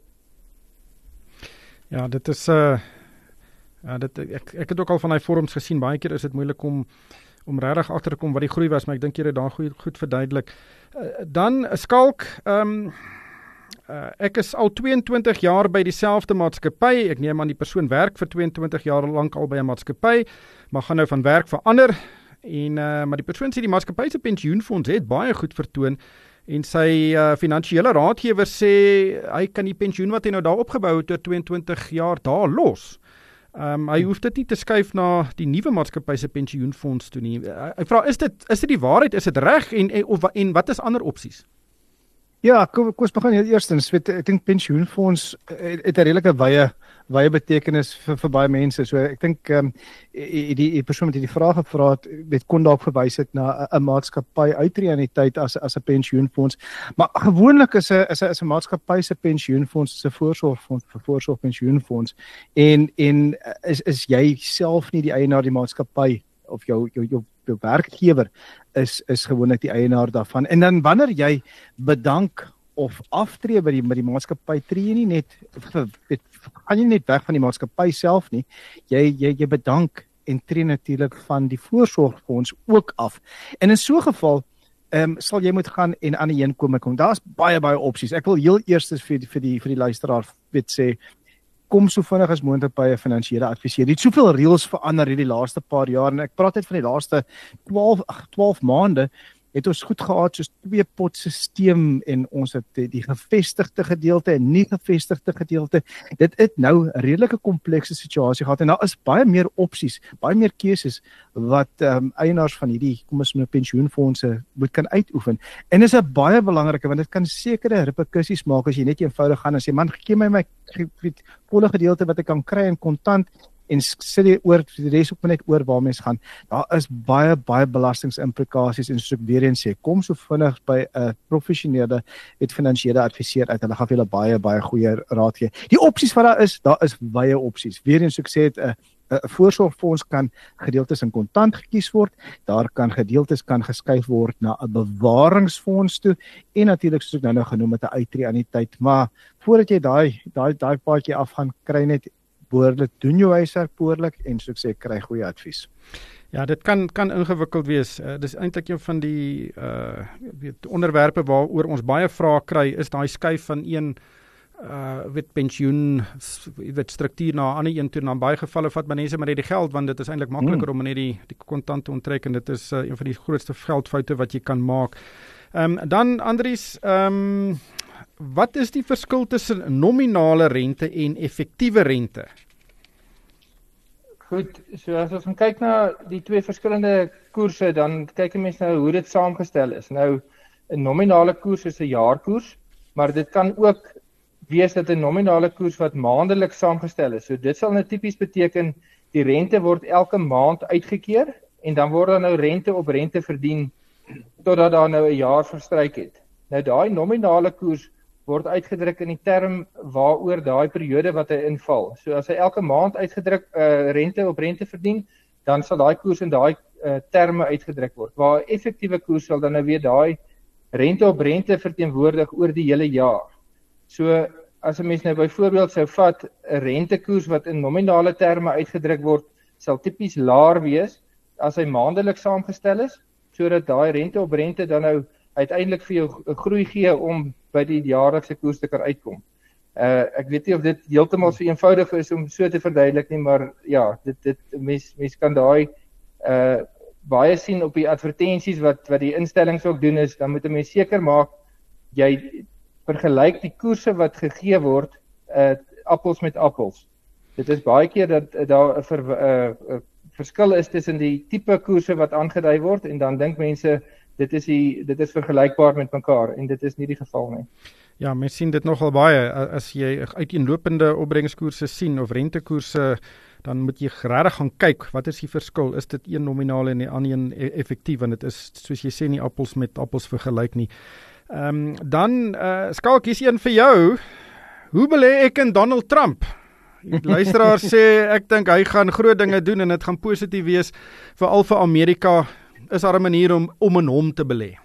Ja, dit is ek het ook al van die forums gesien, baie keer is dit moeilik om regtig agter te kom wat die groei was, maar ek dink jy het daar goed verduidelik. Dan Skalk, ek is al 22 jaar by dieselfde maatskappy. Ek neem aan die persoon werk vir 22 jaar lank al by 'n maatskappy, maar gaan nou van werk verander en maar die persoon sê die maatskappy se pensioenfonds het baie goed vertoon en sy finansiële raadgewer sê hy kan die pensioen wat hy nou daar opgebou het oor 22 jaar daar los. Hy hoef dit nie te skuif na die nuwe maatskappy se pensioenfonds toe nie. Hy vra, is dit die waarheid, is dit reg en wat is ander opsies? Ja, kom ons begin heel eerstens. Ek dink pensioenfonds het 'n redelike wye betekenis vir baie mense. So ek dink die persoon wat hierdie vraag gevra het, kon dalk verwys het na 'n maatskappy uitreëniteit as 'n pensioenfonds. Maar gewoonlik is 'n maatskappy se pensioenfonds 'n voorsorgfonds vir voorsorgpensioenfonds en is jy self nie die eienaar die maatskappy of jou werkgewer is gewoonlik die eienaar daarvan. En dan wanneer jy bedank of aftree by die maatskappy, tree jy nie net gaan jy net weg van die maatskappy self nie. Jy bedank en tree natuurlik van die voorsorgfonds ook af. En in so 'n geval sal jy moet gaan en aan die heenkome kom. Daar's baie opsies. Ek wil heel eers vir die luisteraar sê, kom so vinnig as moontlik by 'n finansiële adviseur. Dit soveel reëls verander hierdie laaste paar jaar en ek praat net van die laaste 12 maande het ons goed gehad soos 2-pot stelsel en ons het die gevestigde gedeelte en nie gevestigde gedeelte. Dit het nou 'n redelike komplekse situasie gehad en daar is baie meer opsies, baie meer keuses wat eienaars van hierdie kom ons noem pensioenfondse moet kan uitoefen. En dis 'n baie belangrike want dit kan sekere reperkusies maak as jy net eenvoudig gaan en sê man, gee my volle gedeelte wat ek kan kry in kontant en sit jy oor die res ook net oor waar mens gaan. Daar is baie belastingsimplikasies en soos ek weer eens sê, kom so vinnig by 'n professionele finansiële adviseur uit. Hulle gaan vir julle baie goeie raad gee. Die opsies wat daar is wye opsies. Weer eens soos ek sê het 'n voorsorgfonds kan gedeeltes in kontant gekies word. Daar kan gedeeltes geskuif word na 'n bewaringsfonds toe en natuurlik soos ek nou genoem het 'n uitreëanniteit. Maar voordat jy daai paadjie afgaan, kry net behoorlik, doen jou huiswerk behoorlik en soos ek sê, kry goeie advies. Ja, dit kan ingewikkeld wees. Dis eintlik een van die onderwerpe waaroor ons baie vrae kry, is daai skuif van een pensioen struktuur na 'n ander een toe. In baie gevalle vat mense maar net die geld, want dit is eintlik makliker om net die kontant te onttrek en dit is een van die grootste geldfoute wat jy kan maak. Dan Andries, wat is die verskil tussen nominale rente en effektiewe rente? Goed, so as ons gaan kyk na die twee verskillende koerse, dan kyk 'n mens nou hoe dit saamgestel is. Nou, 'n nominale koers is 'n jaarkoers, maar dit kan ook wees dat 'n nominale koers wat maandeliks saamgestel is. So dit sal nou tipies beteken die rente word elke maand uitgekeer en dan word daar nou rente op rente verdien totdat daar nou 'n jaar verstryk het. Nou daai nominale koers word uitgedruk in die term waaroor daai periode wat hy inval. So as hy elke maand uitgedruk rente op rente verdien, dan sal daai koers in daai terme uitgedruk word. Waar 'n effektiewe koers sal dan nou weer daai rente op rente verteenwoordig oor die hele jaar. So as 'n mens nou byvoorbeeld sou vat 'n rentekoers wat in nominale terme uitgedruk word, sal tipies laer wees as hy maandeliks saamgestel is, sodat daai rente op rente dan nou uiteindelik vir jou 'n groei gee om by die jaarlikse koers te kan uitkom. Ek weet nie of dit heeltemal so eenvoudig is om so te verduidelik nie, maar ja, dit mens kan daai baie sien op die advertensies wat die instellings ook doen is, dan moet 'n mens seker maak jy vergelyk die koerse wat gegee word appels met appels. Dit is baie keer dat daar 'n verskil is tussen die tipe koerse wat aangedui word en dan dink mense dit is vergelykbaar met mekaar en dit is nie die geval nie. Ja, mens sien dit nogal baie as jy uiteenlopende opbrengskoerse sien of rentekoerse, dan moet jy regtig gaan kyk wat is die verskil, is dit een nominaal en die ander een effektief, want dit is soos jy sê nie appels met appels vergelyk nie. Dan Skalk, hier's een vir jou. Hoe belê ek in Donald Trump? Die luisteraar sê ek dink hy gaan groot dinge doen en dit gaan positief wees veral vir Amerika. Is daar 'n manier om in hom te belê?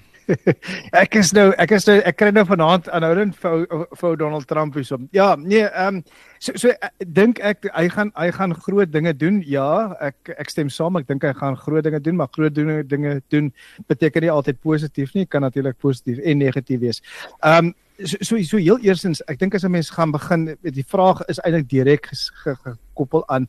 Ek kry nou vanaand aanhoudend vir Donald Trump hierso. Ja, nee, so dink ek hy gaan groot dinge doen. Ja, ek stem saam. Ek dink hy gaan groot dinge doen, maar groot dinge doen beteken nie altyd positief nie. Kan natuurlik positief en negatief wees. So heel eerstens, ek dink as 'n mens gaan begin, die vraag is eintlik direk gekoppel aan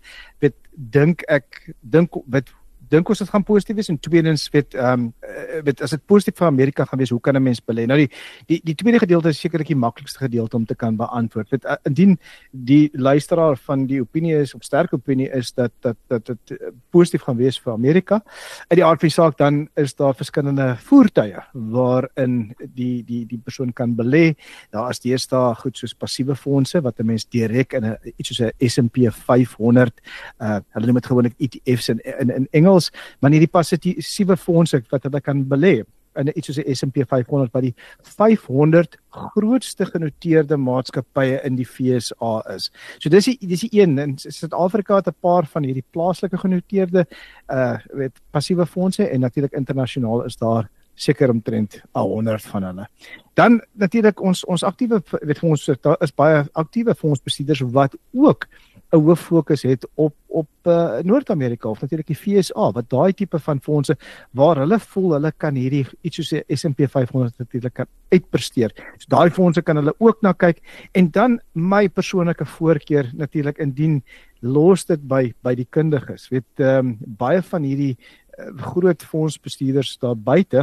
dink ons dit gaan positief wees en tweedens as dit positief vir Amerika gaan wees, hoe kan 'n mens belê? Nou die tweede gedeelte is sekerlik die maklikste gedeelte om te kan beantwoord. Indien die luisteraar van die opinie is, op sterk opinie is dat dit positief gaan wees vir Amerika, uit die aard van die saak dan is daar verskillende voertuie waarin die persoon kan belê. Daar is deesdae goed soos passiewe fondse wat 'n mens direk in iets soos 'n S&P 500, hulle noem dit gewoonlik ETFs in Engels, maar nie die passiewe fondse wat hulle kan belê in iets soos die S&P 500 wat die 500 grootste genoteerde maatskappye in die VSA is. So dis die een, in Suid-Afrika het 'n paar van hierdie plaaslike genoteerde passiewe fondse en natuurlik internasionaal is daar seker omtrent 100 van hulle. Dan natuurlik ons aktiewe daar is baie aktiewe fondsbestuurders wat ook 'n hoë fokus het op Noord-Amerika of natuurlik die VSA, wat daai tipe van fondse waar hulle voel hulle kan hierdie iets soos die S&P 500 natuurlik kan uitpresteer. So daai fondse kan hulle ook na kyk en dan my persoonlike voorkeur natuurlik indien los dit by die kundiges. Baie van hierdie groot fondsbestuurders daar buite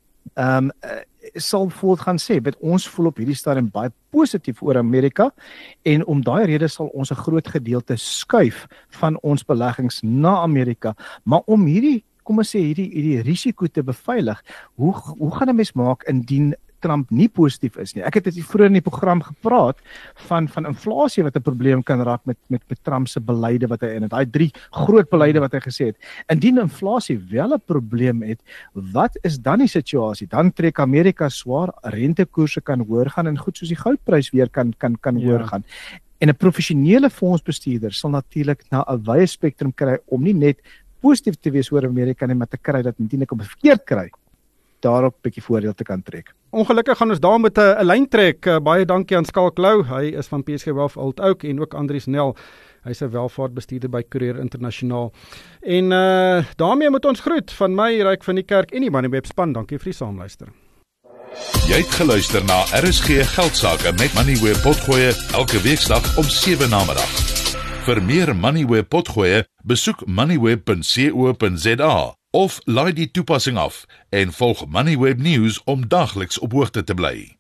sal voort gaan sê, ons voel op hierdie stadium baie positief oor Amerika en om daai rede sal ons 'n groot gedeelte skuif van ons beleggings na Amerika, maar om hierdie risiko te beveilig, hoe gaan 'n mens maak indien Trump nie positief is nie? Ek het dit vroeër in die program gepraat van inflasie wat 'n probleem kan raak met Trump se beleide wat hy in het. Daai 3 groot beleide wat hy gesê het. Indien inflasie wel 'n probleem het, wat is dan die situasie? Dan trek Amerika swaar, rentekoerse kan hoër gaan en goed soos die goudprys weer kan hoër gaan. En 'n professionele fondsbestuurder sal natuurlik na 'n wye spektrum kry om nie net positief te wees oor Amerika nie, maar te kry dat indien ek op verkeerd kry, daarop 'n bietjie voordeel te kan trek. Ongelukkig gaan ons daar met 'n lyn trek. Baie dankie aan Skalk Lou, hy is van PSG Wealth Alt-Oak en ook Andries Nel, hy's 'n welvaartbestuurder by Courier Internasionaal. En daarmee moet ons groet van my Ryk van die Kerk en die Moneyweb span. Dankie vir die saamluister. Jy het geluister na RSG Geldsaake met Moneyweb Potgoe elke weeksdag om 7 namiddag. Vir meer Moneyweb Potgoe, besoek moneyweb.co.za of laai die toepassing af en volg Moneyweb News om dagliks op hoogte te bly.